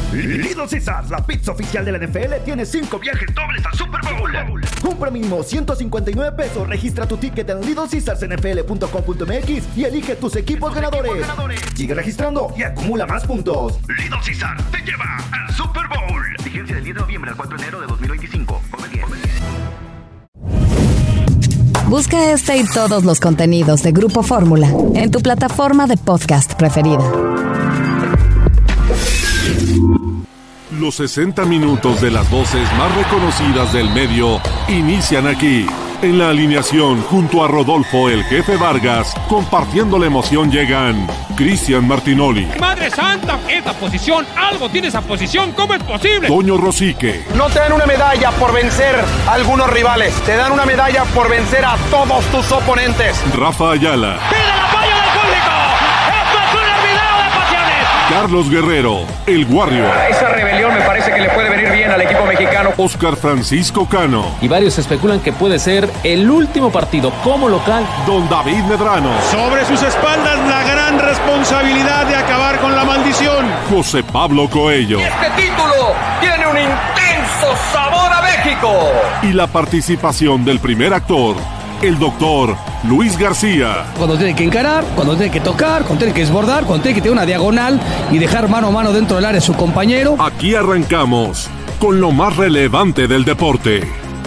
Little Caesars, la pizza oficial de la NFL, tiene 5 viajes dobles al Super Bowl. Compra mínimo $159. Registra tu ticket en LittleCaesarsNFL.com.mx y elige tus equipos ganadores. Sigue registrando y acumula más puntos. Little Caesars te lleva al Super Bowl. Vigencia del 10 de noviembre al 4 de enero de 2025. Come bien. Busca este y todos los contenidos de Grupo Fórmula en tu plataforma de podcast preferida. Los 60 minutos de las voces más reconocidas del medio inician aquí. En la alineación, junto a Rodolfo el Jefe Vargas, compartiendo la emoción llegan Cristian Martinoli. ¡Madre santa! ¡Esa posición! ¡Algo tiene esa posición! ¿Cómo es posible? Toño Rosique. No te dan una medalla por vencer a algunos rivales. Te dan una medalla por vencer a todos tus oponentes. Rafa Ayala. ¡Pide el apoyo del público! ¡Esto es un hervidero de pasiones! Carlos Guerrero, el Warrior. Esa rebelión me parece que le puede venir bien al equipo mexicano. Oscar Francisco Cano. Y varios especulan que puede ser el último partido como local. Don David Medrano. Sobre sus espaldas la gran responsabilidad de acabar con la maldición. José Pablo Coello. Este título tiene un intenso sabor a México. Y la participación del primer actor, el doctor Luis García. Cuando tiene que encarar, cuando tiene que tocar, cuando tiene que desbordar, cuando tiene que tener una diagonal y dejar mano a mano dentro del área a su compañero. Aquí arrancamos con lo más relevante del deporte.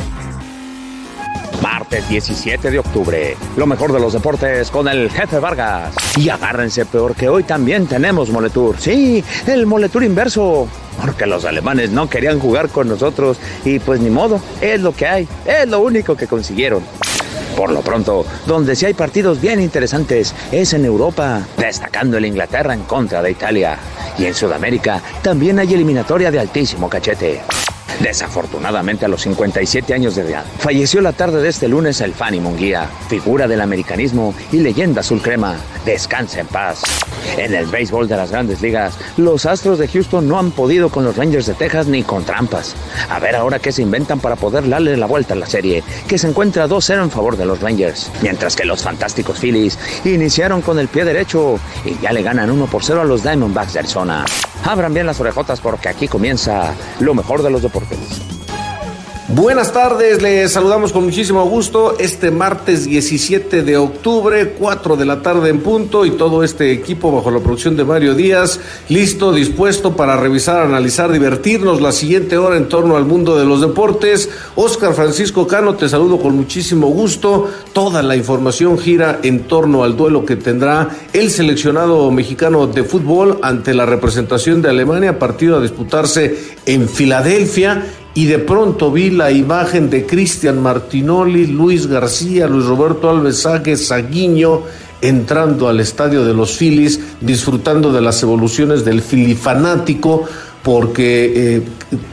Martes 17 de octubre, lo mejor de los deportes con el Jefe Vargas. Y agárrense peor que hoy también tenemos Moletour. Sí, el Moletour inverso. Porque los alemanes no querían jugar con nosotros y pues ni modo, es lo que hay, es lo único que consiguieron. Por lo pronto, donde sí hay partidos bien interesantes es en Europa, destacando el Inglaterra en contra de Italia. Y en Sudamérica también hay eliminatoria de altísimo cachete. Desafortunadamente, a los 57 años de edad, falleció la tarde de este lunes el Fanny Munguía, figura del americanismo y leyenda azul crema. Descansa en paz. En el béisbol de las Grandes Ligas, los Astros de Houston no han podido con los Rangers de Texas ni con trampas. A ver ahora qué se inventan para poder darle la vuelta a la serie, que se encuentra 2-0 en favor de los Rangers. Mientras que los fantásticos Phillies iniciaron con el pie derecho y ya le ganan 1-0 a los Diamondbacks de Arizona. Abran bien las orejotas porque aquí comienza lo mejor de los deportes. Buenas tardes, les saludamos con muchísimo gusto este martes 17 de octubre, 4 de la tarde en punto, y todo este equipo bajo la producción de Mario Díaz, listo, dispuesto para revisar, analizar, divertirnos la siguiente hora en torno al mundo de los deportes. Oscar Francisco Cano, te saludo con muchísimo gusto. Toda la información gira en torno al duelo que tendrá el seleccionado mexicano de fútbol ante la representación de Alemania, partido a disputarse en Filadelfia. Y de pronto vi la imagen de Cristian Martinoli, Luis García, Luis Roberto Alves Sáquez, Saguiño, entrando al estadio de los Phillies, disfrutando de las evoluciones del filifanático, porque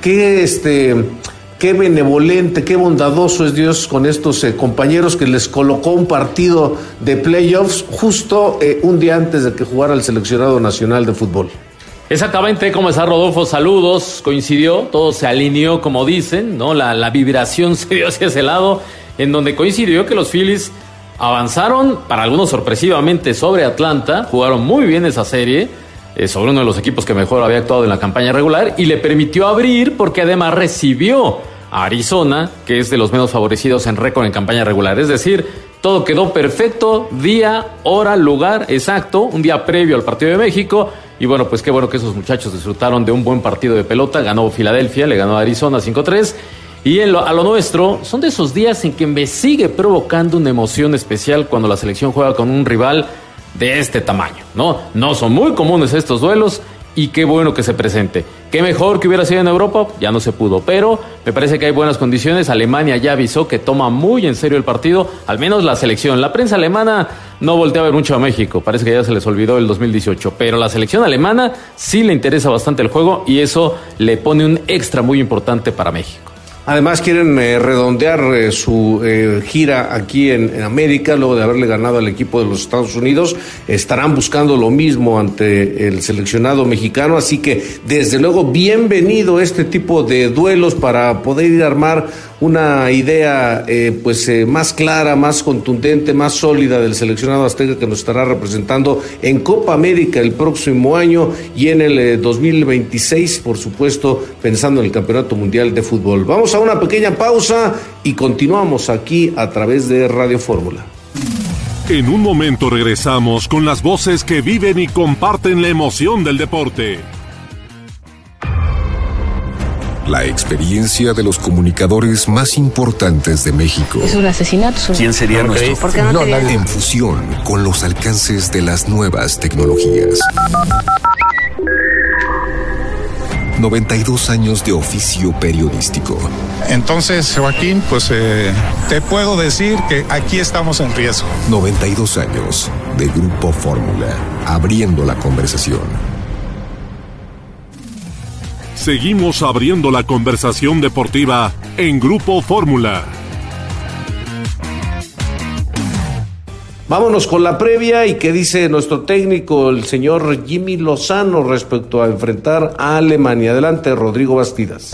qué benevolente, qué bondadoso es Dios con estos compañeros que les colocó un partido de playoffs justo un día antes de que jugara el seleccionado nacional de fútbol. Exactamente, ¿cómo está Rodolfo? Saludos, coincidió, todo se alineó como dicen, ¿no? La vibración se dio hacia ese lado, en donde coincidió que los Phillies avanzaron, para algunos sorpresivamente, sobre Atlanta, jugaron muy bien esa serie, sobre uno de los equipos que mejor había actuado en la campaña regular, y le permitió abrir porque además recibió a Arizona, que es de los menos favorecidos en récord en campaña regular, es decir, todo quedó perfecto, día, hora, lugar exacto, un día previo al partido de México. Y bueno, pues qué bueno que esos muchachos disfrutaron de un buen partido de pelota. Ganó Filadelfia, le ganó a Arizona 5-3. Y a lo nuestro, son de esos días en que me sigue provocando una emoción especial cuando la selección juega con un rival de este tamaño, ¿no? No son muy comunes estos duelos y qué bueno que se presente. Qué mejor que hubiera sido en Europa, ya no se pudo, pero me parece que hay buenas condiciones. Alemania ya avisó que toma muy en serio el partido, al menos la selección. La prensa alemana no voltea a ver mucho a México, parece que ya se les olvidó el 2018, pero la selección alemana sí le interesa bastante el juego y eso le pone un extra muy importante para México. Además quieren redondear su gira aquí en América, luego de haberle ganado al equipo de los Estados Unidos. Estarán buscando lo mismo ante el seleccionado mexicano, así que desde luego bienvenido este tipo de duelos para poder ir a armar una idea más clara, más contundente, más sólida del seleccionado azteca que nos estará representando en Copa América el próximo año y en el 2026, por supuesto, pensando en el Campeonato Mundial de Fútbol. Vamos a una pequeña pausa y continuamos aquí a través de Radio Fórmula. En un momento regresamos con las voces que viven y comparten la emoción del deporte. La experiencia de los comunicadores más importantes de México. Es un asesinato. ¿Quién sería nuestro? ¿Por qué no te En fusión con los alcances de las nuevas tecnologías. 92 años de oficio periodístico. Entonces, Joaquín, te puedo decir que aquí estamos en riesgo. 92 años de Grupo Fórmula, abriendo la conversación. Seguimos abriendo la conversación deportiva en Grupo Fórmula. Vámonos con la previa y qué dice nuestro técnico, el señor Jimmy Lozano, respecto a enfrentar a Alemania. Adelante, Rodrigo Bastidas.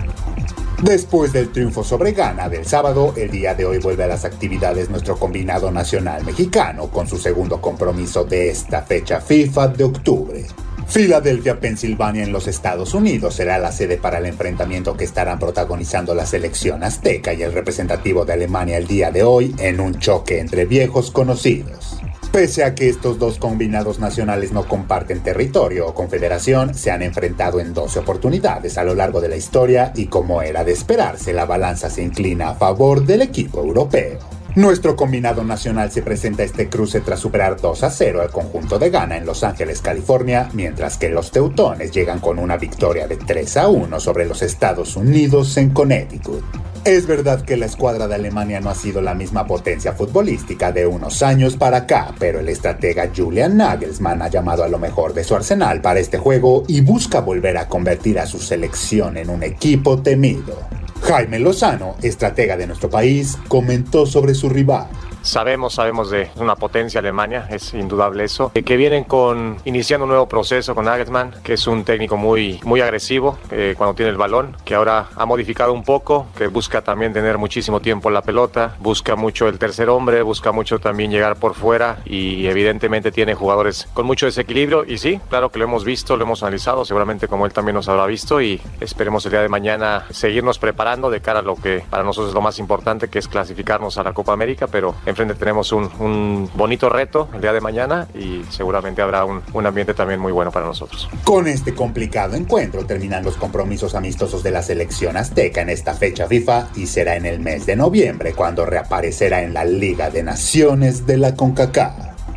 Después del triunfo sobre Ghana del sábado, el día de hoy vuelve a las actividades nuestro combinado nacional mexicano con su segundo compromiso de esta fecha FIFA de octubre. Filadelfia, Pensilvania, en los Estados Unidos será la sede para el enfrentamiento que estarán protagonizando la selección azteca y el representativo de Alemania el día de hoy en un choque entre viejos conocidos. Pese a que estos dos combinados nacionales no comparten territorio o confederación, se han enfrentado en 12 oportunidades a lo largo de la historia y, como era de esperarse, la balanza se inclina a favor del equipo europeo. Nuestro combinado nacional se presenta a este cruce tras superar 2-0 al conjunto de Ghana en Los Ángeles, California, mientras que los teutones llegan con una victoria de 3-1 sobre los Estados Unidos en Connecticut. Es verdad que la escuadra de Alemania no ha sido la misma potencia futbolística de unos años para acá, pero el estratega Julian Nagelsmann ha llamado a lo mejor de su arsenal para este juego y busca volver a convertir a su selección en un equipo temido. Jaime Lozano, estratega de nuestro país, comentó sobre su rival. Sabemos de una potencia Alemania, es indudable eso, que vienen iniciando un nuevo proceso con Nagelsmann, que es un técnico muy agresivo cuando tiene el balón, que ahora ha modificado un poco, que busca también tener muchísimo tiempo en la pelota, busca mucho el tercer hombre, busca mucho también llegar por fuera y evidentemente tiene jugadores con mucho desequilibrio y sí, claro que lo hemos visto, lo hemos analizado, seguramente como él también nos habrá visto y esperemos el día de mañana seguirnos preparando de cara a lo que para nosotros es lo más importante, que es clasificarnos a la Copa América, pero enfrente tenemos un bonito reto el día de mañana y seguramente habrá un ambiente también muy bueno para nosotros. Con este complicado encuentro terminan los compromisos amistosos de la selección azteca en esta fecha FIFA y será en el mes de noviembre cuando reaparecerá en la Liga de Naciones de la CONCACAF.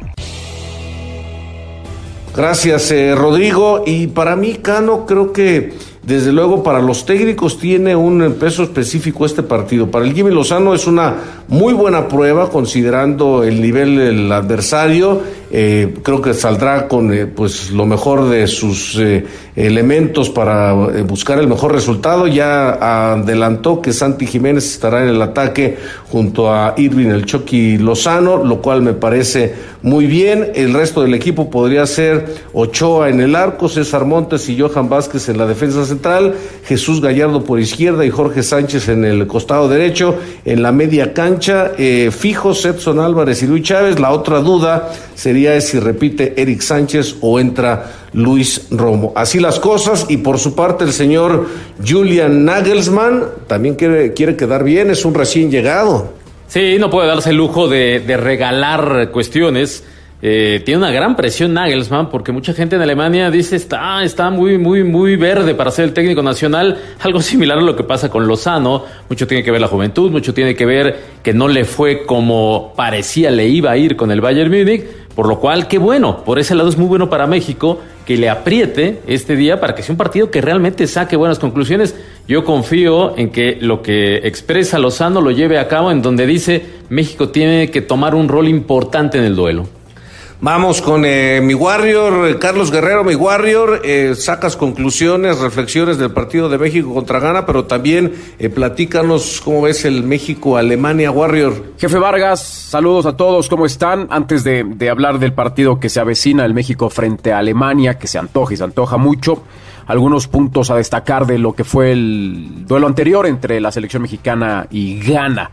Gracias, Rodrigo. Y para mí, Cano, creo que desde luego para los técnicos tiene un peso específico este partido. Para el Jimmy Lozano es una muy buena prueba considerando el nivel del adversario. Creo que saldrá con lo mejor de sus elementos para buscar el mejor resultado. Ya adelantó que Santi Jiménez estará en el ataque junto a Irving el Chucky Lozano, lo cual me parece muy bien. El resto del equipo podría ser Ochoa en el arco, César Montes y Johan Vázquez en la defensa central, Jesús Gallardo por izquierda y Jorge Sánchez en el costado derecho. En la media cancha, fijos Edson Álvarez y Luis Chávez. La otra duda sería si repite Eric Sánchez o entra Luis Romo. Así las cosas, y por su parte el señor Julian Nagelsmann también quiere quedar bien, es un recién llegado. Sí, no puede darse el lujo de regalar cuestiones. Tiene una gran presión Nagelsmann porque mucha gente en Alemania dice está muy verde para ser el técnico nacional, algo similar a lo que pasa con Lozano. Mucho tiene que ver la juventud, mucho tiene que ver que no le fue como parecía le iba a ir con el Bayern Múnich, por lo cual qué bueno, por ese lado es muy bueno para México que le apriete este día para que sea un partido que realmente saque buenas conclusiones. Yo confío en que lo que expresa Lozano lo lleve a cabo, en donde dice México tiene que tomar un rol importante en el duelo. Vamos con mi Warrior, Carlos Guerrero, mi Warrior. Sacas conclusiones, reflexiones del partido de México contra Ghana, pero también platícanos cómo ves el México-Alemania, Warrior. Jefe Vargas, saludos a todos, ¿cómo están? Antes de hablar del partido que se avecina, el México frente a Alemania, que se antoja y se antoja mucho, algunos puntos a destacar de lo que fue el duelo anterior entre la selección mexicana y Ghana.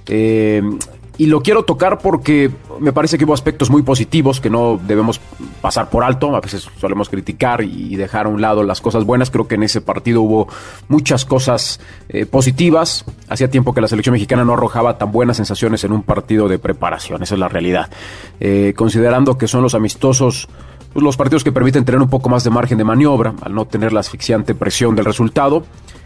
Y lo quiero tocar porque me parece que hubo aspectos muy positivos que no debemos pasar por alto. A veces solemos criticar y dejar a un lado las cosas buenas. Creo que en ese partido hubo muchas cosas positivas. Hacía tiempo que la selección mexicana no arrojaba tan buenas sensaciones en un partido de preparación. Esa es la realidad. Considerando que son los amistosos, pues, los partidos que permiten tener un poco más de margen de maniobra, al no tener la asfixiante presión del resultado.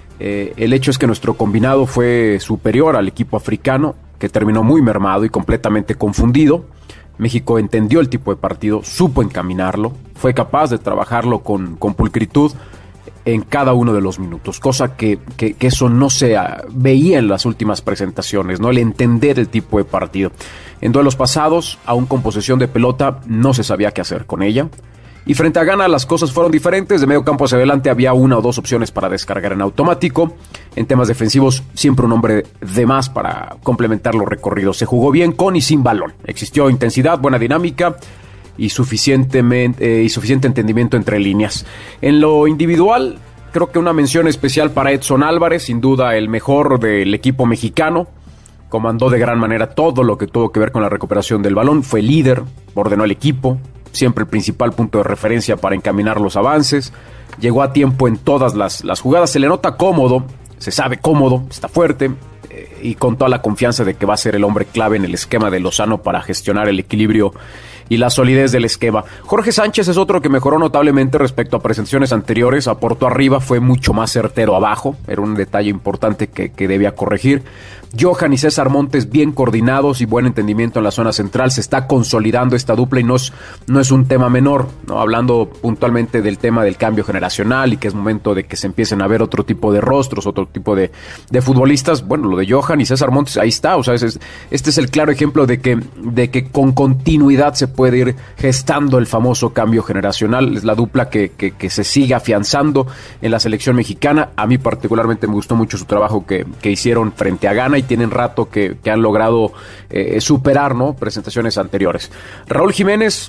El hecho es que nuestro combinado fue superior al equipo africano, que terminó muy mermado y completamente confundido. México entendió el tipo de partido, supo encaminarlo, fue capaz de trabajarlo con pulcritud en cada uno de los minutos, cosa que eso no se veía en las últimas presentaciones, ¿no? El entender el tipo de partido. En duelos pasados, aún con posesión de pelota, no se sabía qué hacer con ella. Y frente a Ghana las cosas fueron diferentes. De medio campo hacia adelante había una o dos opciones para descargar en automático. En temas defensivos, siempre un hombre de más para complementar los recorridos. Se jugó bien con y sin balón. Existió intensidad, buena dinámica y suficiente entendimiento entre líneas. En lo individual, creo que una mención especial para Edson Álvarez, sin duda el mejor del equipo mexicano. Comandó de gran manera todo lo que tuvo que ver con la recuperación del balón. Fue líder, ordenó el equipo. Siempre el principal punto de referencia para encaminar los avances. Llegó a tiempo en todas las jugadas. Se le nota cómodo, se sabe cómodo, está fuerte y con toda la confianza de que va a ser el hombre clave en el esquema de Lozano para gestionar el equilibrio y la solidez del esquema. Jorge Sánchez es otro que mejoró notablemente respecto a presentaciones anteriores. Aportó arriba, fue mucho más certero abajo. Era un detalle importante que debía corregir. Johan y César Montes bien coordinados y buen entendimiento en la zona central. Se está consolidando esta dupla y no es un tema menor, ¿no? Hablando puntualmente del tema del cambio generacional y que es momento de que se empiecen a ver otro tipo de rostros, otro tipo de futbolistas. Bueno, lo de Johan y César Montes, ahí está. O sea, este es el claro ejemplo de que con continuidad se puede ir gestando el famoso cambio generacional. Es la dupla que se sigue afianzando en la selección mexicana. A mí particularmente me gustó mucho su trabajo que hicieron frente a Ghana y tienen rato que han logrado superar, ¿no?, presentaciones anteriores. Raúl Jiménez,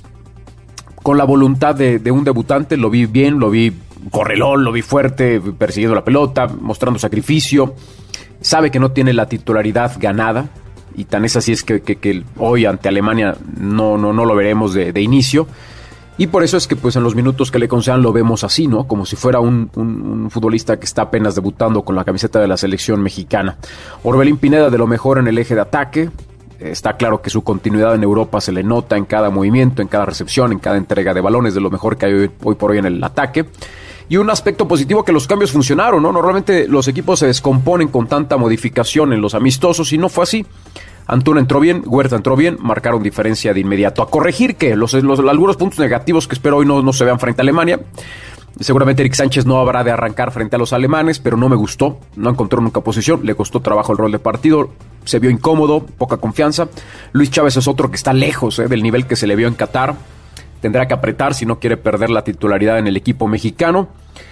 con la voluntad de un debutante, lo vi bien, lo vi correlón, lo vi fuerte, persiguiendo la pelota, mostrando sacrificio. Sabe que no tiene la titularidad ganada y tan es así es que hoy ante Alemania no lo veremos de inicio. Y por eso es que pues en los minutos que le concedan lo vemos así, ¿no? Como si fuera un futbolista que está apenas debutando con la camiseta de la selección mexicana. Orbelín Pineda de lo mejor en el eje de ataque. Está claro que su continuidad en Europa se le nota en cada movimiento, en cada recepción, en cada entrega de balones, de lo mejor que hay hoy por hoy en el ataque. Y un aspecto positivo que los cambios funcionaron, ¿no? Normalmente los equipos se descomponen con tanta modificación en los amistosos y no fue así. Antuna entró bien, Huerta entró bien, marcaron diferencia de inmediato. A corregir que algunos puntos negativos que espero hoy no se vean frente a Alemania. Seguramente Eric Sánchez no habrá de arrancar frente a los alemanes, pero no me gustó, no encontró nunca posición, le costó trabajo el rol de partido, se vio incómodo, poca confianza. Luis Chávez es otro que está lejos del nivel que se le vio en Qatar. Tendrá que apretar si no quiere perder la titularidad en el equipo mexicano.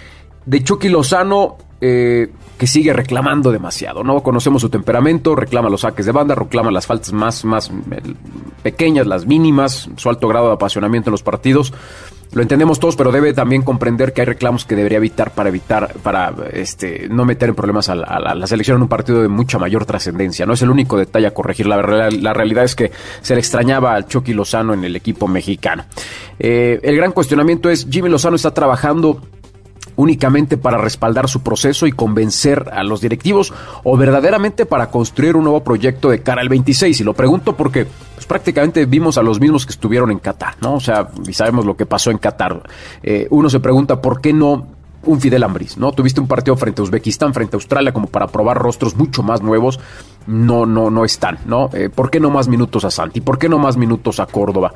De Chucky Lozano, que sigue reclamando demasiado, ¿no? Conocemos su temperamento, reclama los saques de banda, reclama las faltas más pequeñas, las mínimas, su alto grado de apasionamiento en los partidos. Lo entendemos todos, pero debe también comprender que hay reclamos que debería evitar para no meter en problemas a la selección en un partido de mucha mayor trascendencia. No es el único detalle a corregir. La realidad es que se le extrañaba al Chucky Lozano en el equipo mexicano. El gran cuestionamiento es, ¿Jimmy Lozano está trabajando únicamente para respaldar su proceso y convencer a los directivos o verdaderamente para construir un nuevo proyecto de cara al 26? Y lo pregunto porque pues, prácticamente vimos a los mismos que estuvieron en Qatar, ¿no? O sea, y sabemos lo que pasó en Qatar. Uno se pregunta por qué no un Fidel Ambriz, ¿no? Tuviste un partido frente a Uzbekistán, frente a Australia, como para probar rostros mucho más nuevos. No están, ¿no? ¿Por qué no más minutos a Santi? ¿Por qué no más minutos a Córdoba?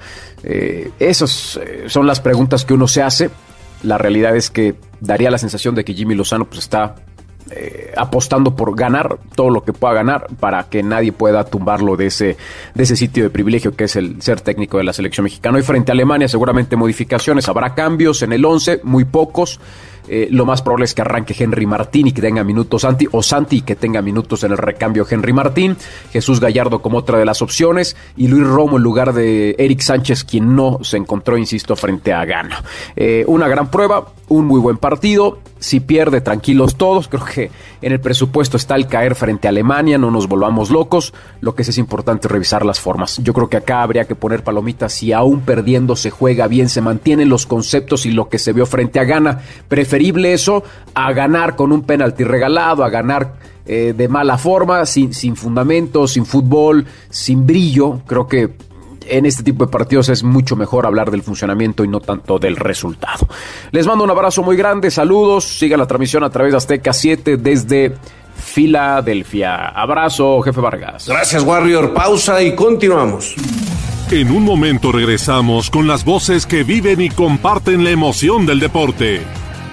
Esas son las preguntas que uno se hace. La realidad es que daría la sensación de que Jimmy Lozano pues está apostando por ganar todo lo que pueda ganar para que nadie pueda tumbarlo de ese sitio de privilegio que es el ser técnico de la selección mexicana. Y frente a Alemania seguramente modificaciones, habrá cambios en el 11, muy pocos. lo más probable es que arranque Henry Martín y que tenga minutos Santi, o Santi y que tenga minutos en el recambio Henry Martín, Jesús Gallardo como otra de las opciones, y Luis Romo en lugar de Eric Sánchez, quien no se encontró, insisto, frente a Ghana. Una gran prueba, un muy buen partido. Si pierde, tranquilos todos. Creo que en el presupuesto está el caer frente a Alemania, no nos volvamos locos. Lo que sí es importante revisar las formas. Yo creo que acá habría que poner palomitas. Si aún perdiendo se juega bien, se mantienen los conceptos y lo que se vio frente a Ghana. Preferible eso a ganar con un penalti regalado, a ganar de mala forma, sin fundamento, sin fútbol, sin brillo. Creo que en este tipo de partidos es mucho mejor hablar del funcionamiento y no tanto del resultado. Les mando un abrazo muy grande, saludos, sigan la transmisión a través de Azteca 7 desde Filadelfia. Abrazo, Jefe Vargas. Gracias, Warrior. Pausa y continuamos. En un momento regresamos con las voces que viven y comparten la emoción del deporte.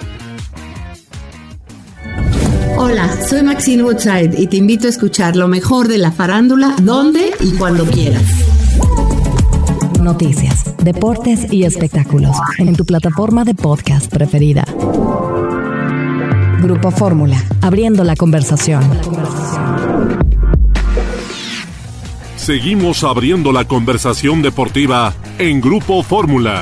Hola, soy Maxine Woodside y te invito a escuchar lo mejor de la farándula, donde y cuando quieras. Noticias, deportes y espectáculos en tu plataforma de podcast preferida. Grupo Fórmula, abriendo la conversación. Seguimos abriendo la conversación deportiva en Grupo Fórmula.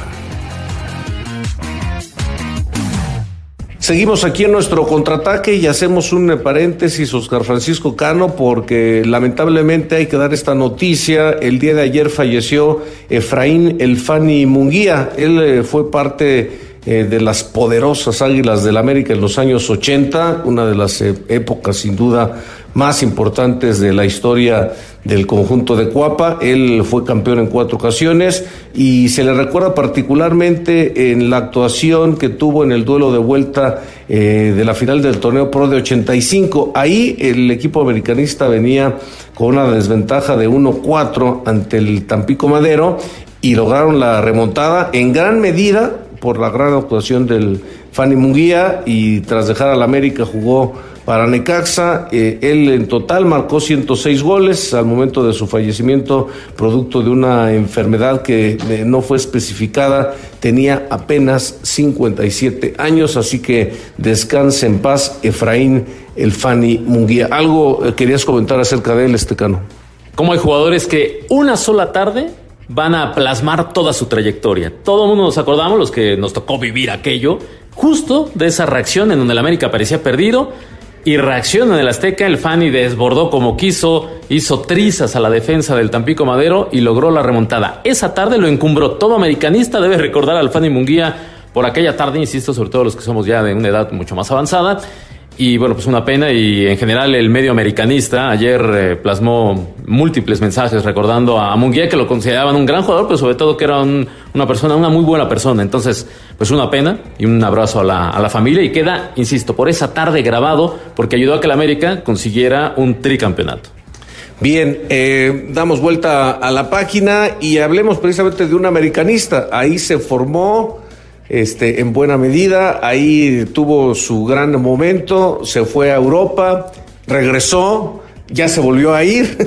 Seguimos aquí en nuestro contraataque y hacemos un paréntesis, Oscar Francisco Cano, porque lamentablemente hay que dar esta noticia. El día de ayer falleció Efraín El Fani Munguía. Él fue parte de las poderosas Águilas del América en los años 80, una de las épocas sin duda más importantes de la historia del conjunto de Cuapa. Él fue campeón en 4 ocasiones y se le recuerda particularmente en la actuación que tuvo en el duelo de vuelta de la final del torneo Pro de 85. Ahí el equipo americanista venía con una desventaja de 1-4 ante el Tampico Madero y lograron la remontada en gran medida por la gran actuación del Fani Munguía, y tras dejar al América jugó para Necaxa. Él en total marcó 106 goles al momento de su fallecimiento, producto de una enfermedad que no fue especificada. Tenía apenas 57 años, así que descanse en paz Efraín El Fani Munguía. ¿Algo querías comentar acerca de él, Cano? Cómo hay jugadores que una sola tarde van a plasmar toda su trayectoria. Todo el mundo nos acordamos, los que nos tocó vivir aquello, justo de esa reacción en donde el América parecía perdido, y reacciona en el Azteca. El Fani desbordó como quiso, hizo trizas a la defensa del Tampico Madero y logró la remontada. Esa tarde lo encumbró. Todo americanista debe recordar al Fani Munguía por aquella tarde, insisto, sobre todo los que somos ya de una edad mucho más avanzada. Y bueno, pues una pena, y en general el medio americanista ayer plasmó múltiples mensajes recordando a Munguía, que lo consideraban un gran jugador, pero sobre todo que era una muy buena persona. Entonces, pues una pena y un abrazo a la familia, y queda, insisto, por esa tarde grabado, porque ayudó a que el América consiguiera un tricampeonato. Bien, damos vuelta a la página y hablemos precisamente de un americanista. Ahí se formó en buena medida, ahí tuvo su gran momento, se fue a Europa, regresó, ya se volvió a ir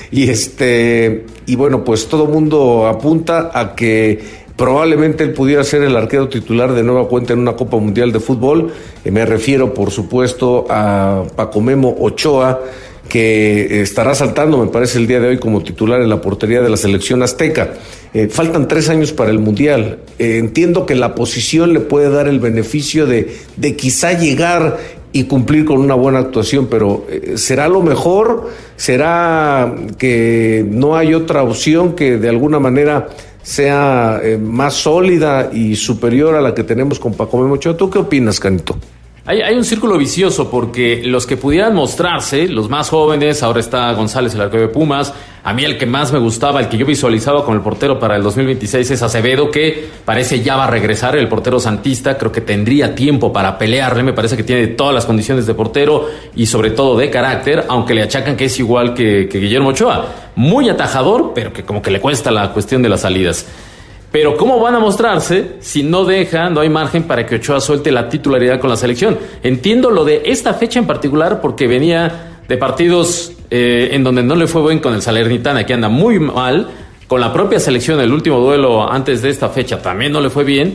y bueno, pues todo mundo apunta a que probablemente él pudiera ser el arquero titular de nueva cuenta en una Copa Mundial de Fútbol. Me refiero, por supuesto, a Paco Memo Ochoa, que estará saltando, me parece, el día de hoy como titular en la portería de la selección azteca. Faltan 3 años para el Mundial. Entiendo que la posición le puede dar el beneficio de quizá llegar y cumplir con una buena actuación, pero ¿será lo mejor? ¿Será que no hay otra opción que de alguna manera sea más sólida y superior a la que tenemos con Paco Memo Ochoa? ¿Tú qué opinas, Canito? Hay un círculo vicioso, porque los que pudieran mostrarse, los más jóvenes, ahora está González, el arquero de Pumas. A mí el que más me gustaba, el que yo visualizaba con el portero para el 2026 es Acevedo, que parece ya va a regresar, el portero santista. Creo que tendría tiempo para pelearle, me parece que tiene todas las condiciones de portero y sobre todo de carácter, aunque le achacan que es igual que Guillermo Ochoa. Muy atajador, pero que como que le cuesta la cuestión de las salidas. Pero ¿cómo van a mostrarse si no hay margen para que Ochoa suelte la titularidad con la selección? Entiendo lo de esta fecha en particular, porque venía de partidos en donde no le fue bien con el Salernitana, que anda muy mal, con la propia selección, el último duelo antes de esta fecha también no le fue bien,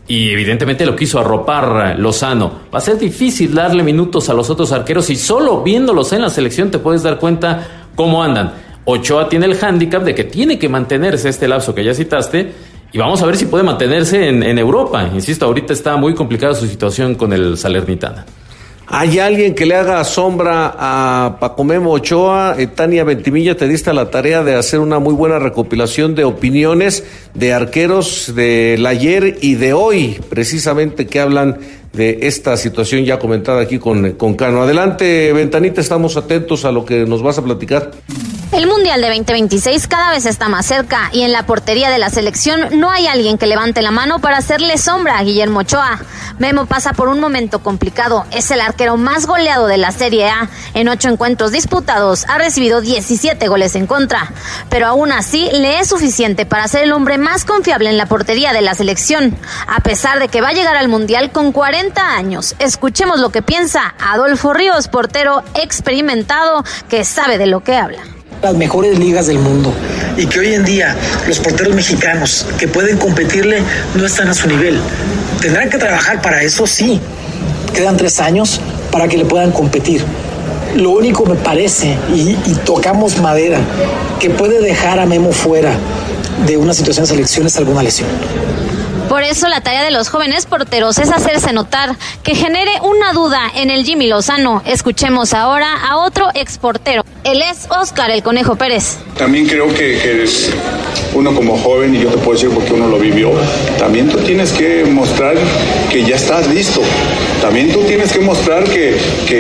y evidentemente lo quiso arropar Lozano. Va a ser difícil darle minutos a los otros arqueros y solo viéndolos en la selección te puedes dar cuenta cómo andan. Ochoa tiene el hándicap de que tiene que mantenerse este lapso que ya citaste y vamos a ver si puede mantenerse en Europa. Insisto, ahorita está muy complicada su situación con el Salernitana. ¿Hay alguien que le haga sombra a Paco Memo Ochoa? Tania Ventimilla, te diste la tarea de hacer una muy buena recopilación de opiniones de arqueros del ayer y de hoy, precisamente, que hablan de esta situación ya comentada aquí con Cano. Adelante, Ventanita, estamos atentos a lo que nos vas a platicar. El Mundial de 2026 cada vez está más cerca y en la portería de la selección no hay alguien que levante la mano para hacerle sombra a Guillermo Ochoa. Memo pasa por un momento complicado, es el arquero más goleado de la Serie A. En 8 encuentros disputados ha recibido 17 goles en contra, pero aún así le es suficiente para ser el hombre más confiable en la portería de la selección, a pesar de que va a llegar al Mundial con 40 años. Escuchemos lo que piensa Adolfo Ríos, portero experimentado que sabe de lo que habla. Las mejores ligas del mundo y que hoy en día los porteros mexicanos que pueden competirle no están a su nivel. Tendrán que trabajar para eso, sí. Quedan 3 años para que le puedan competir. Lo único me parece, y tocamos madera, que puede dejar a Memo fuera de una situación de selección es alguna lesión. Por eso la tarea de los jóvenes porteros es hacerse notar, que genere una duda en el Jimmy Lozano. Escuchemos ahora a otro exportero. Él es Óscar el Conejo Pérez. También creo que es uno como joven, y yo te puedo decir porque uno lo vivió, también tú tienes que mostrar que ya estás listo. También tú tienes que mostrar que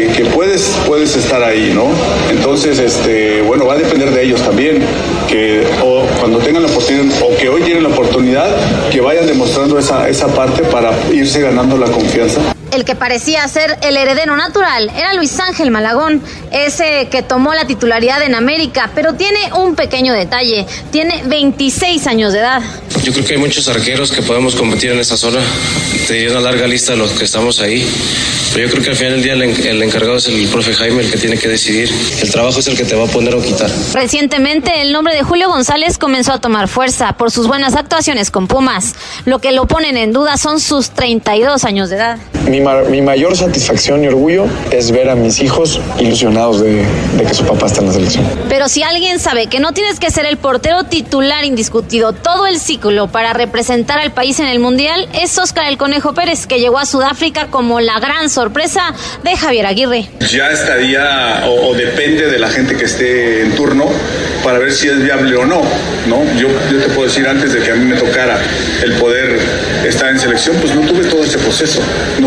puedes estar ahí, ¿no? Entonces, bueno, va a depender de ellos también, que cuando tengan la oportunidad, o que hoy tienen la oportunidad, que vayan demostrando esa parte para irse ganando la confianza. El que parecía ser el heredero natural era Luis Ángel Malagón, ese que tomó la titularidad en América, pero tiene un pequeño detalle, tiene 26 años de edad. Yo creo que hay muchos arqueros que podemos competir en esta zona, te diría una larga lista de los que estamos ahí, pero yo creo que al final del día el encargado es el profe Jaime, el que tiene que decidir, el trabajo es el que te va a poner o quitar. Recientemente el nombre de Julio González comenzó a tomar fuerza por sus buenas actuaciones con Pumas, lo que lo ponen en duda son sus 32 años de edad. Mi mayor satisfacción y orgullo es ver a mis hijos ilusionados de que su papá está en la selección. Pero si alguien sabe que no tienes que ser el portero titular indiscutido todo el ciclo para representar al país en el Mundial, es Óscar el Conejo Pérez, que llegó a Sudáfrica como la gran sorpresa de Javier Aguirre. Ya estaría o depende de la gente que esté en turno para ver si es viable o no, ¿no? Yo te puedo decir, antes de que a mí me tocara el poder estar en selección, pues no tuve todo ese proceso,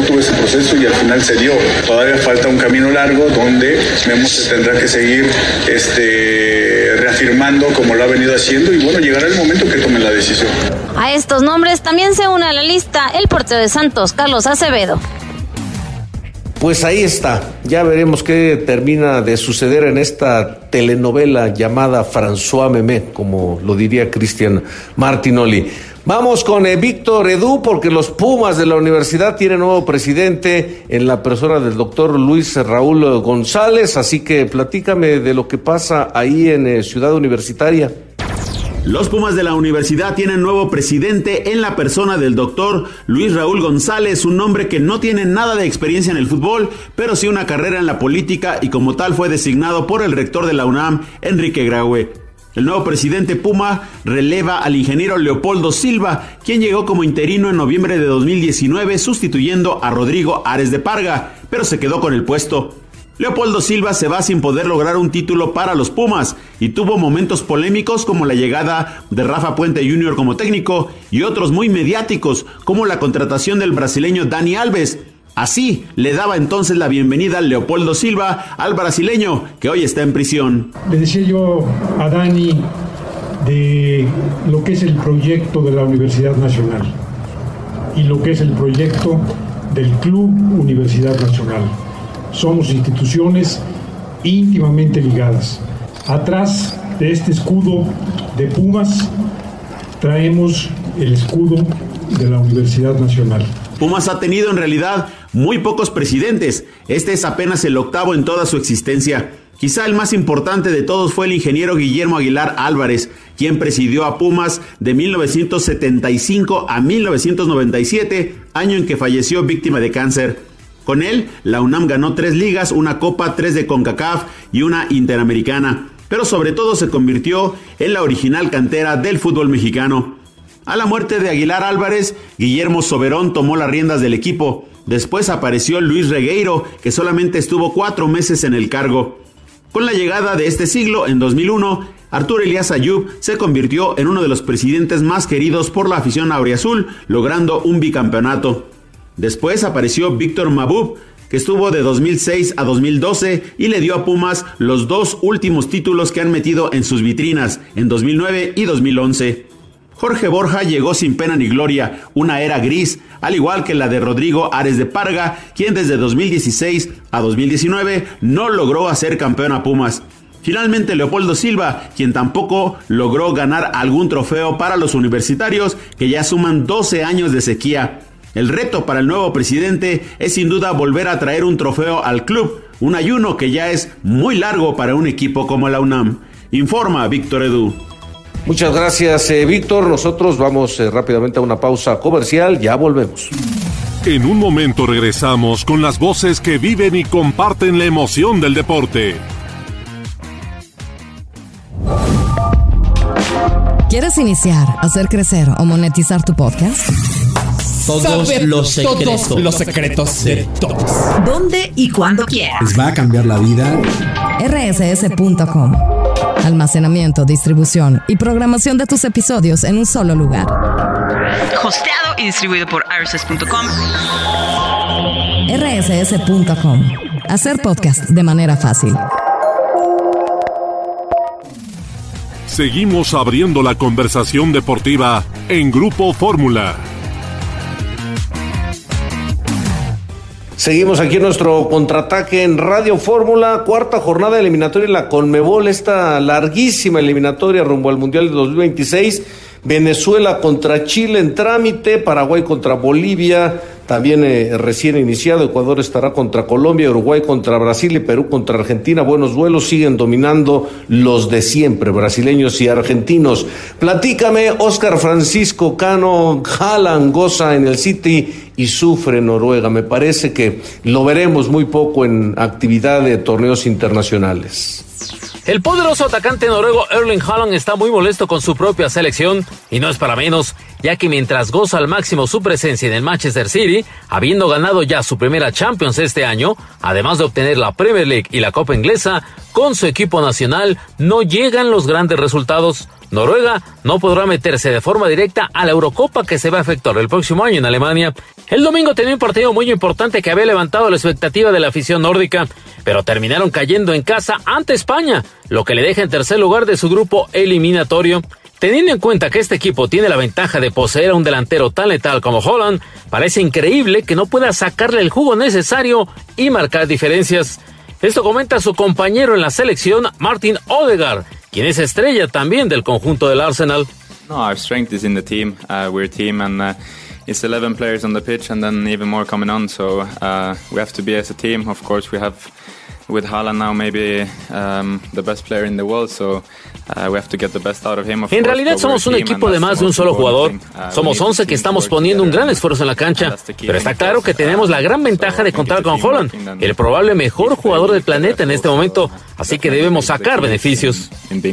y al final se dio. Todavía falta un camino largo donde Memo se tendrá que seguir reafirmando como lo ha venido haciendo, y bueno, llegará el momento que tome la decisión. A estos nombres también se une a la lista el portero de Santos, Carlos Acevedo. Pues ahí está, ya veremos qué termina de suceder en esta telenovela llamada François Memé, como lo diría Cristian Martinoli. Vamos con Víctor Edu, porque los Pumas de la universidad tienen nuevo presidente en la persona del doctor Luis Raúl González, así que platícame de lo que pasa ahí en Ciudad Universitaria. Los Pumas de la universidad tienen nuevo presidente en la persona del doctor Luis Raúl González, un hombre que no tiene nada de experiencia en el fútbol, pero sí una carrera en la política, y como tal fue designado por el rector de la UNAM, Enrique Graue. El nuevo presidente Puma releva al ingeniero Leopoldo Silva, quien llegó como interino en noviembre de 2019 sustituyendo a Rodrigo Ares de Parga, pero se quedó con el puesto. Leopoldo Silva se va sin poder lograr un título para los Pumas y tuvo momentos polémicos como la llegada de Rafa Puente Jr. como técnico y otros muy mediáticos como la contratación del brasileño Dani Alves. Así le daba entonces la bienvenida Leopoldo Silva al brasileño, que hoy está en prisión. Le decía yo a Dani de lo que es el proyecto de la Universidad Nacional y lo que es el proyecto del Club Universidad Nacional. Somos instituciones íntimamente ligadas. Atrás de este escudo de Pumas traemos el escudo de la Universidad Nacional. Pumas ha tenido en realidad muy pocos presidentes. Este es apenas el octavo en toda su existencia. Quizá el más importante de todos fue el ingeniero Guillermo Aguilar Álvarez, quien presidió a Pumas de 1975 a 1997, año en que falleció víctima de cáncer. Con él, la UNAM ganó 3 ligas, una copa, 3 de CONCACAF y una interamericana, pero sobre todo se convirtió en la original cantera del fútbol mexicano. A la muerte de Aguilar Álvarez, Guillermo Soberón tomó las riendas del equipo. Después apareció Luis Regueiro, que solamente estuvo 4 meses en el cargo. Con la llegada de este siglo, en 2001, Arturo Elías Ayub se convirtió en uno de los presidentes más queridos por la afición auriazul, logrando un bicampeonato. Después apareció Víctor Mabub, que estuvo de 2006 a 2012 y le dio a Pumas los 2 últimos títulos que han metido en sus vitrinas, en 2009 y 2011. Jorge Borja llegó sin pena ni gloria, una era gris, al igual que la de Rodrigo Ares de Parga, quien desde 2016 a 2019 no logró hacer campeón a Pumas. Finalmente Leopoldo Silva, quien tampoco logró ganar algún trofeo para los universitarios, que ya suman 12 años de sequía. El reto para el nuevo presidente es sin duda volver a traer un trofeo al club, un ayuno que ya es muy largo para un equipo como la UNAM. Informa Víctor Edu. Muchas gracias, Víctor. Nosotros vamos rápidamente a una pausa comercial. Ya volvemos. En un momento regresamos con las voces que viven y comparten la emoción del deporte. ¿Quieres iniciar, hacer crecer o monetizar tu podcast? Todos los secretos de todos. ¿Dónde y cuándo quieras? Les va a cambiar la vida. rss.com. Almacenamiento, distribución y programación de tus episodios en un solo lugar. Hosteado y distribuido por rss.com. rss.com. Hacer podcast de manera fácil. Seguimos abriendo la conversación deportiva en Grupo Fórmula. Seguimos aquí en nuestro contraataque en Radio Fórmula, 4ª jornada eliminatoria en la Conmebol, esta larguísima eliminatoria rumbo al Mundial de 2026. Venezuela contra Chile en trámite, Paraguay contra Bolivia, también recién iniciado, Ecuador estará contra Colombia, Uruguay contra Brasil y Perú contra Argentina. Buenos duelos, siguen dominando los de siempre, brasileños y argentinos. Platícame, Oscar Francisco Cano. Haaland goza en el City y sufre Noruega. Me parece que lo veremos muy poco en actividad de torneos internacionales. El poderoso atacante noruego Erling Haaland está muy molesto con su propia selección, y no es para menos, ya que mientras goza al máximo su presencia en el Manchester City, habiendo ganado ya su primera Champions este año, además de obtener la Premier League y la Copa Inglesa, con su equipo nacional no llegan los grandes resultados. Noruega no podrá meterse de forma directa a la Eurocopa que se va a efectuar el próximo año en Alemania. El domingo tenía un partido muy importante que había levantado la expectativa de la afición nórdica, pero terminaron cayendo en casa ante España, lo que le deja en tercer lugar de su grupo eliminatorio. Teniendo en cuenta que este equipo tiene la ventaja de poseer a un delantero tan letal como Haaland, parece increíble que no pueda sacarle el jugo necesario y marcar diferencias. Esto comenta su compañero en la selección, Martin Odegaard, quien es estrella también del conjunto del Arsenal. No, our strength is in the team. We're a team and it's 11 players on the pitch and then even more coming on. So we have to be as a team. Of course, we have with Haaland now maybe the best player in the world. So we have to get the best out of him. En realidad somos un equipo de más de un solo jugador. Somos 11 que estamos poniendo un gran esfuerzo en la cancha. Pero está claro que tenemos la gran ventaja de contar con Haaland, el probable mejor jugador del planeta en este momento. Así que debemos sacar beneficios.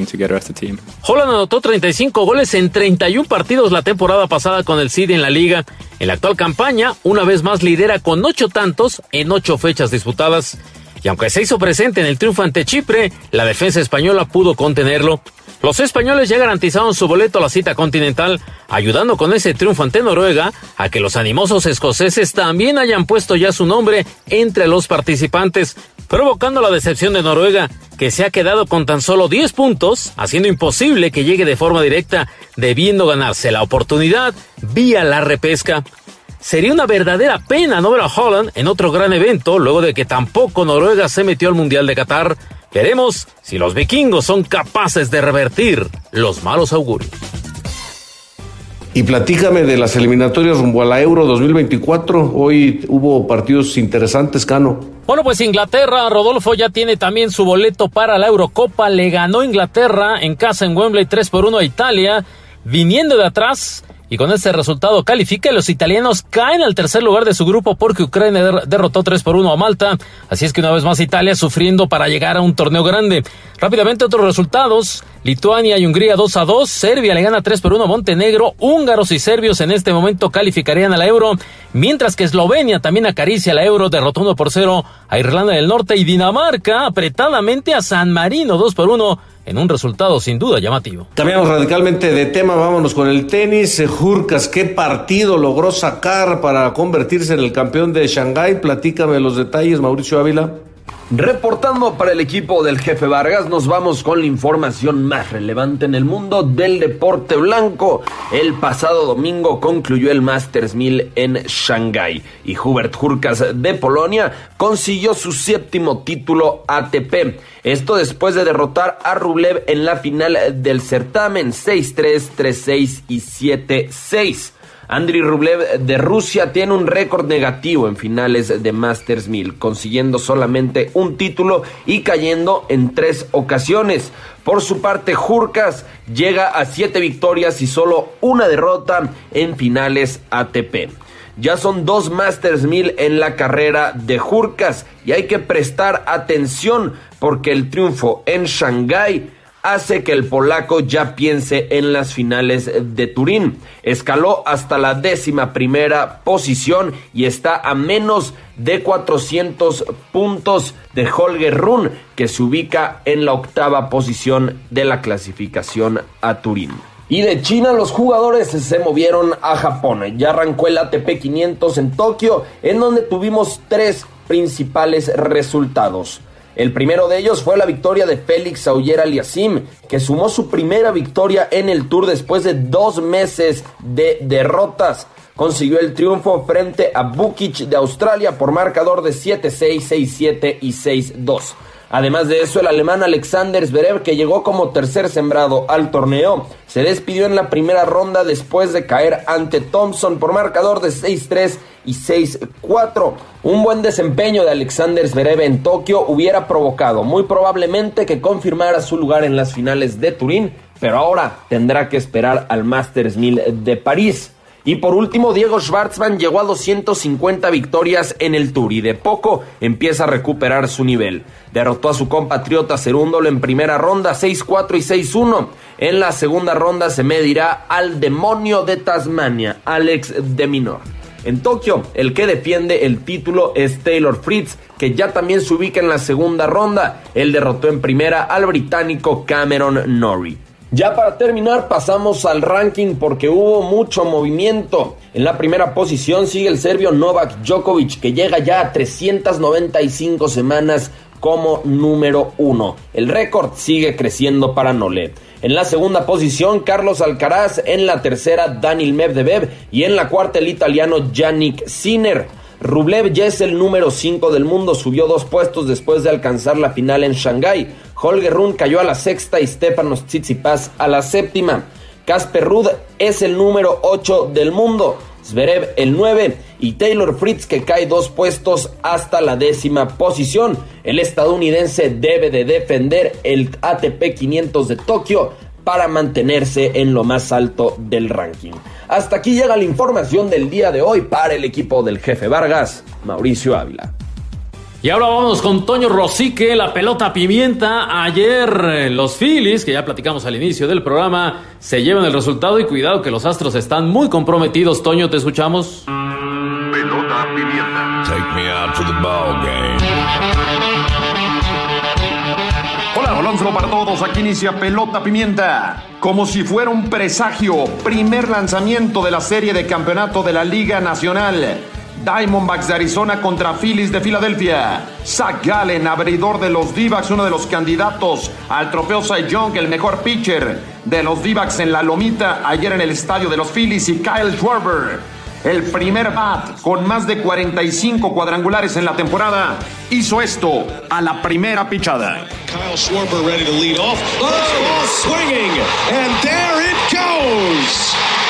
Haaland anotó 35 goles en 31 partidos la temporada pasada con el City en la liga. En la actual campaña, una vez más lidera con 8 tantos en 8 fechas disputadas. Y aunque se hizo presente en el triunfo ante Chipre, la defensa española pudo contenerlo. Los españoles ya garantizaron su boleto a la cita continental, ayudando con ese triunfo ante Noruega a que los animosos escoceses también hayan puesto ya su nombre entre los participantes, provocando la decepción de Noruega, que se ha quedado con tan solo 10 puntos, haciendo imposible que llegue de forma directa, debiendo ganarse la oportunidad vía la repesca. Sería una verdadera pena no ver a Haaland en otro gran evento, luego de que tampoco Noruega se metió al Mundial de Qatar. Veremos si los vikingos son capaces de revertir los malos augurios. Y platícame de las eliminatorias rumbo a la Euro 2024. Hoy hubo partidos interesantes, Cano. Bueno, pues Inglaterra, Rodolfo, ya tiene también su boleto para la Eurocopa. Le ganó Inglaterra en casa en Wembley 3-1 a Italia, viniendo de atrás. Y con este resultado califica, los italianos caen al tercer lugar de su grupo porque Ucrania derrotó 3-1 a Malta. Así es que una vez más Italia sufriendo para llegar a un torneo grande. Rápidamente otros resultados: Lituania y Hungría 2-2, Serbia le gana 3-1 a Montenegro, húngaros y serbios en este momento calificarían a la Euro, mientras que Eslovenia también acaricia la Euro, derrotó 1-0 a Irlanda del Norte, y Dinamarca apretadamente a San Marino 2-1. En un resultado sin duda llamativo. Cambiamos radicalmente de tema, vámonos con el tenis. Hurkacz, ¿qué partido logró sacar para convertirse en el campeón de Shanghái? Platícame los detalles, Mauricio Ávila. Reportando para el equipo del Jefe Vargas, nos vamos con la información más relevante en el mundo del deporte blanco. El pasado domingo concluyó el Masters 1000 en Shanghái y Hubert Hurkacz de Polonia consiguió su 7º título ATP. Esto después de derrotar a Rublev en la final del certamen 6-3, 3-6 y 7-6. Andriy Rublev de Rusia tiene un récord negativo en finales de Masters 1000, consiguiendo solamente un título y cayendo en 3 ocasiones. Por su parte, Hurkacz llega a 7 victorias y solo una derrota en finales ATP. Ya son 2 Masters 1000 en la carrera de Hurkacz y hay que prestar atención porque el triunfo en Shanghái hace que el polaco ya piense en las finales de Turín. Escaló hasta la 11ª posición y está a menos de 400 puntos de Holger Rune, que se ubica en la 8ª posición de la clasificación a Turín. Y de China los jugadores se movieron a Japón. Ya arrancó el ATP 500 en Tokio, en donde tuvimos 3 principales resultados. El primero de ellos fue la victoria de Félix Auger-Aliassime, que sumó su primera victoria en el Tour después de 2 meses de derrotas. Consiguió el triunfo frente a Bukic de Australia por marcador de 7-6, 6-7 y 6-2. Además de eso, el alemán Alexander Zverev, que llegó como tercer sembrado al torneo, se despidió en la primera ronda después de caer ante Thompson por marcador de 6-3 y 6-4. Un buen desempeño de Alexander Zverev en Tokio hubiera provocado muy probablemente que confirmara su lugar en las finales de Turín, pero ahora tendrá que esperar al Masters 1000 de París. Y por último, Diego Schwartzman llegó a 250 victorias en el Tour y de poco empieza a recuperar su nivel. Derrotó a su compatriota Cerúndolo en primera ronda 6-4 y 6-1. En la segunda ronda se medirá al demonio de Tasmania, Alex de Minaur. En Tokio, el que defiende el título es Taylor Fritz, que ya también se ubica en la segunda ronda. Él derrotó en primera al británico Cameron Norrie. Ya para terminar pasamos al ranking porque hubo mucho movimiento. En la primera posición sigue el serbio Novak Djokovic, que llega ya a 395 semanas como número 1. El récord sigue creciendo para Nole. En la segunda posición Carlos Alcaraz, en la tercera Daniil Medvedev y en la cuarta el italiano Yannick Sinner. Rublev ya es el número 5 del mundo, subió 2 puestos después de alcanzar la final en Shanghái. Holger Rune cayó a la 6ª y Stefanos Tsitsipas a la 7ª. Casper Ruud es el número 8 del mundo, Zverev el 9 y Taylor Fritz, que cae 2 puestos hasta la 10ª posición. El estadounidense debe de defender el ATP 500 de Tokio para mantenerse en lo más alto del ranking. Hasta aquí llega la información del día de hoy para el equipo del Jefe Vargas, Mauricio Ávila. Y ahora vamos con Toño Rosique, la pelota pimienta. Ayer los Phillies, que ya platicamos al inicio del programa, se llevan el resultado y cuidado que los Astros están muy comprometidos. Toño, te escuchamos. Pelota pimienta. Take me out to the ball game. Hola, balón solo para todos. Aquí inicia Pelota Pimienta. Como si fuera un presagio, primer lanzamiento de la serie de campeonato de la Liga Nacional. Diamondbacks de Arizona contra Phillies de Filadelfia. Zach Gallen, abridor de los D-backs, uno de los candidatos al trofeo Cy Young, el mejor pitcher de los D-backs en la lomita ayer en el estadio de los Phillies, y Kyle Schwarber, el primer bat con más de 45 cuadrangulares en la temporada, hizo esto a la primera pichada. Kyle Schwarber ready to lead off. Oh, swinging, and there it goes.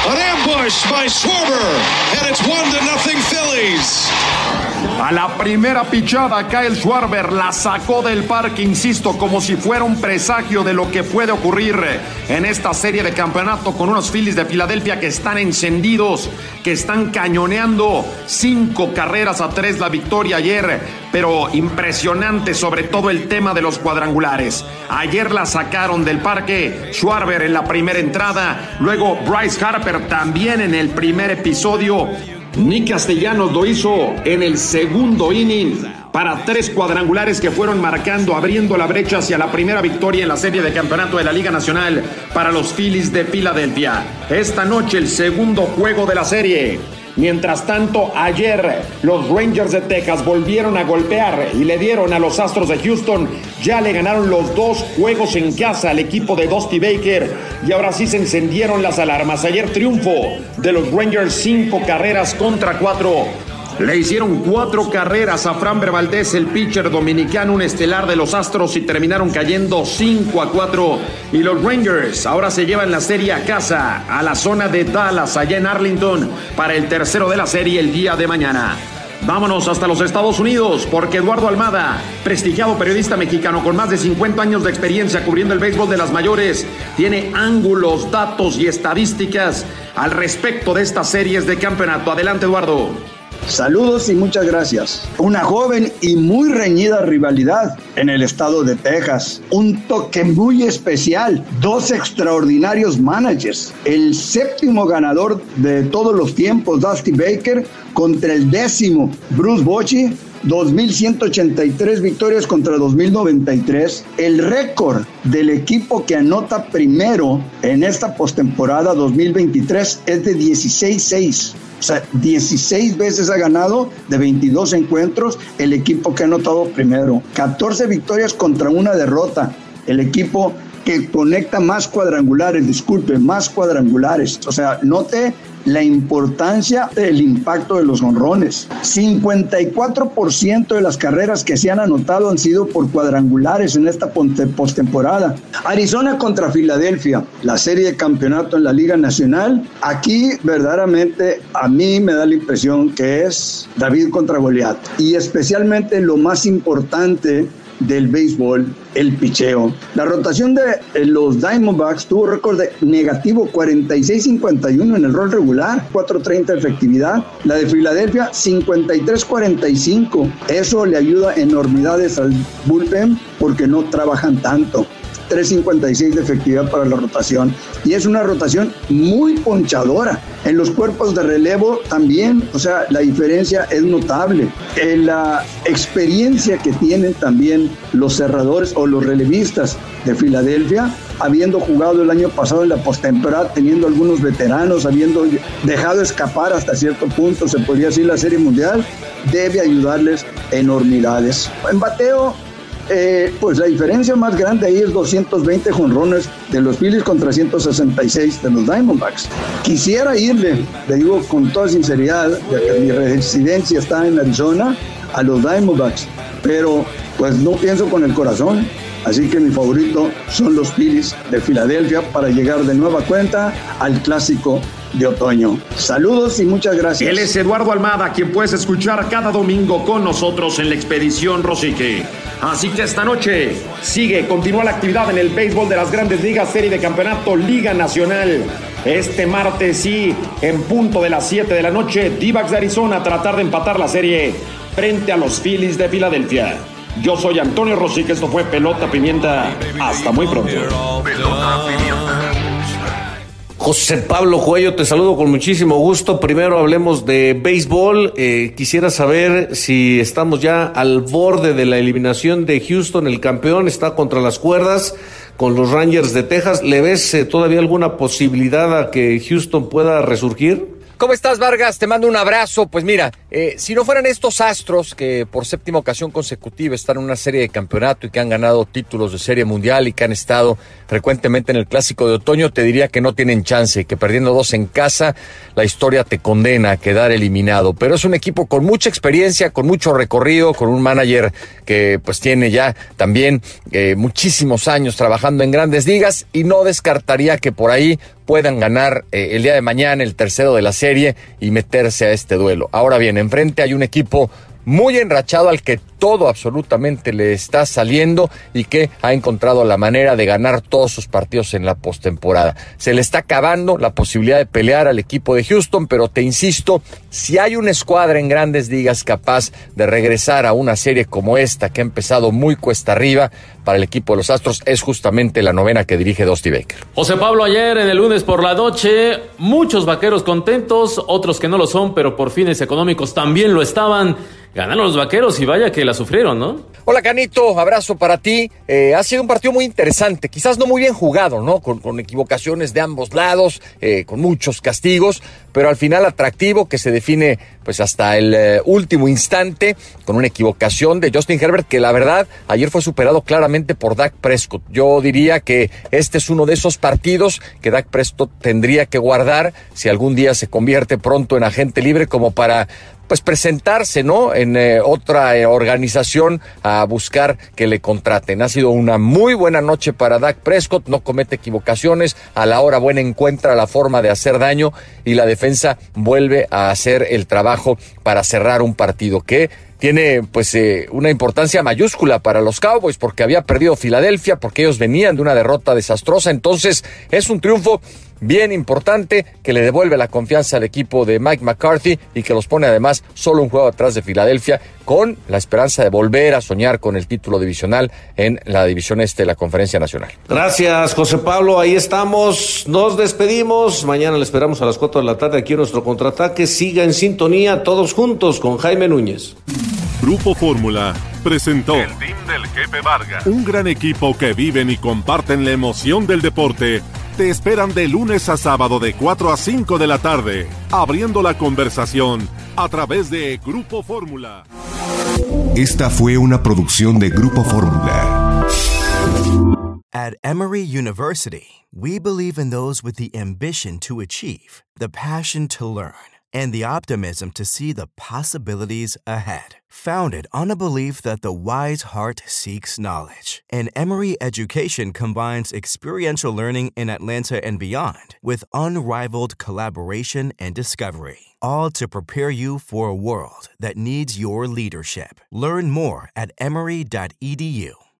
An ambush by Schwarber, and it's 1-0 Phillies. A la primera pichada, Kyle Schwarber la sacó del parque, insisto, como si fuera un presagio de lo que puede ocurrir en esta serie de campeonato con unos Phillies de Filadelfia que están encendidos, que están cañoneando. 5 carreras a 3 la victoria ayer, pero impresionante sobre todo el tema de los cuadrangulares. Ayer la sacaron del parque, Schwarber en la primera entrada, luego Bryce Harper también en el primer episodio. Nick Castellanos lo hizo en el segundo inning para 3 cuadrangulares que fueron marcando, abriendo la brecha hacia la primera victoria en la serie de campeonato de la Liga Nacional para los Phillies de Filadelfia. Esta noche el segundo juego de la serie. Mientras tanto, ayer los Rangers de Texas volvieron a golpear y le dieron a los Astros de Houston. Ya le ganaron los 2 juegos en casa al equipo de Dusty Baker y ahora sí se encendieron las alarmas. Ayer triunfo de los Rangers, 5 carreras contra 4. Le hicieron 4 carreras a Framber Valdez, el pitcher dominicano, un estelar de los Astros, y terminaron cayendo 5-4. Y los Rangers ahora se llevan la serie a casa, a la zona de Dallas, allá en Arlington, para el tercero de la serie el día de mañana. Vámonos hasta los Estados Unidos, porque Eduardo Almada, prestigiado periodista mexicano con más de 50 años de experiencia cubriendo el béisbol de las mayores, tiene ángulos, datos y estadísticas al respecto de estas series de campeonato. Adelante, Eduardo. Saludos y muchas gracias. Una joven y muy reñida rivalidad en el estado de Texas. Un toque muy especial. 2 extraordinarios managers. El 7º ganador de todos los tiempos, Dusty Baker, contra el 10º, Bruce Bochy. 2,183 victorias contra 2,093. El récord del equipo que anota primero en esta postemporada 2023 es de 16-6. O sea, 16 veces ha ganado de 22 encuentros el equipo que ha anotado primero. 14 victorias contra 1 derrota. El equipo que conecta más cuadrangulares, más cuadrangulares. O sea, note la importancia del impacto de los jonrones. 54% de las carreras que se han anotado han sido por cuadrangulares en esta postemporada. Arizona contra Filadelfia, la serie de campeonato en la Liga Nacional. Aquí verdaderamente a mí me da la impresión que es David contra Goliat. Y especialmente lo más importante del béisbol, el picheo. La rotación de los Diamondbacks tuvo récord de negativo 46-51 en el rol regular, 4.30 de efectividad. La de Filadelfia 53-45. Eso le ayuda enormidades al bullpen porque no trabajan tanto. 3.56 de efectividad para la rotación, y es una rotación muy ponchadora. En los cuerpos de relevo también, o sea, la diferencia es notable. La experiencia que tienen también los cerradores o los relevistas de Filadelfia, habiendo jugado el año pasado en la postemporada, teniendo algunos veteranos, habiendo dejado escapar hasta cierto punto, se podría decir, la Serie Mundial, debe ayudarles enormidades. En bateo, pues la diferencia más grande ahí es 220 jonrones de los Phillies contra 166 de los Diamondbacks. Quisiera irle, le digo con toda sinceridad, ya que mi residencia está en Arizona, a los Diamondbacks, pero pues no pienso con el corazón. Así que mi favorito son los Phillies de Filadelfia para llegar de nueva cuenta al clásico de otoño. Saludos y muchas gracias. Él es Eduardo Almada, quien puedes escuchar cada domingo con nosotros en la Expedición Rosique. Así que esta noche continúa la actividad en el béisbol de las Grandes Ligas, serie de campeonato Liga Nacional. Este martes, sí, en punto de las 7 de la noche, D-backs de Arizona a tratar de empatar la serie frente a los Phillies de Filadelfia. Yo soy Antonio Rosique, esto fue Pelota Pimienta. Hasta muy pronto. José Pablo Cuello, te saludo con muchísimo gusto. Primero hablemos de béisbol. Quisiera saber si estamos ya al borde de la eliminación de Houston. El campeón está contra las cuerdas con los Rangers de Texas. ¿Le ves todavía alguna posibilidad a que Houston pueda resurgir? ¿Cómo estás, Vargas? Te mando un abrazo. Pues mira, si no fueran estos Astros que por 7ª ocasión consecutiva están en una serie de campeonato y que han ganado títulos de serie mundial y que han estado frecuentemente en el clásico de otoño, te diría que no tienen chance, que perdiendo 2 en casa, la historia te condena a quedar eliminado. Pero es un equipo con mucha experiencia, con mucho recorrido, con un manager que pues tiene ya también muchísimos años trabajando en Grandes Ligas, y no descartaría que por ahí puedan ganar el día de mañana el tercero de la serie y meterse a este duelo. Ahora bien, enfrente hay un equipo muy enrachado al que todo absolutamente le está saliendo y que ha encontrado la manera de ganar todos sus partidos en la postemporada. Se le está acabando la posibilidad de pelear al equipo de Houston, pero te insisto, si hay una escuadra en Grandes Ligas capaz de regresar a una serie como esta, que ha empezado muy cuesta arriba para el equipo de los Astros, es justamente la novena que dirige Dusty Baker. José Pablo, ayer en el lunes por la noche, muchos vaqueros contentos, otros que no lo son, pero por fines económicos también lo estaban. Ganaron los vaqueros y vaya que la sufrieron, ¿no? Hola, Canito, abrazo para ti. Ha sido un partido muy interesante, quizás no muy bien jugado, ¿no? Con equivocaciones de ambos lados, con muchos castigos, pero al final atractivo, que se define pues hasta el último instante, con una equivocación de Justin Herbert, que la verdad ayer fue superado claramente por Dak Prescott. Yo diría que este es uno de esos partidos que Dak Prescott tendría que guardar si algún día se convierte pronto en agente libre, como para pues presentarse, ¿no? En otra organización a buscar que le contraten. Ha sido una muy buena noche para Dak Prescott, no comete equivocaciones, a la hora buena encuentra la forma de hacer daño y la defensa vuelve a hacer el trabajo para cerrar un partido que tiene pues una importancia mayúscula para los Cowboys, porque había perdido Filadelfia, porque ellos venían de una derrota desastrosa. Entonces es un triunfo bien importante que le devuelve la confianza al equipo de Mike McCarthy y que los pone además solo un juego atrás de Filadelfia, con la esperanza de volver a soñar con el título divisional en la división este de la Conferencia Nacional. Gracias, José Pablo, ahí estamos, nos despedimos, mañana le esperamos a las 4 de la tarde aquí en nuestro contraataque. Siga en sintonía todos juntos con Jaime Núñez. Grupo Fórmula presentó el Team del Jefe Vargas, un gran equipo que viven y comparten la emoción del deporte. Te esperan de lunes a sábado de 4 a 5 de la tarde, abriendo la conversación a través de Grupo Fórmula. Esta fue una producción de Grupo Fórmula. At Emory University, we believe in those with the ambition to achieve, the passion to learn, and the optimism to see the possibilities ahead. Founded on a belief that the wise heart seeks knowledge, and Emory education combines experiential learning in Atlanta and beyond with unrivaled collaboration and discovery, all to prepare you for a world that needs your leadership. Learn more at emory.edu.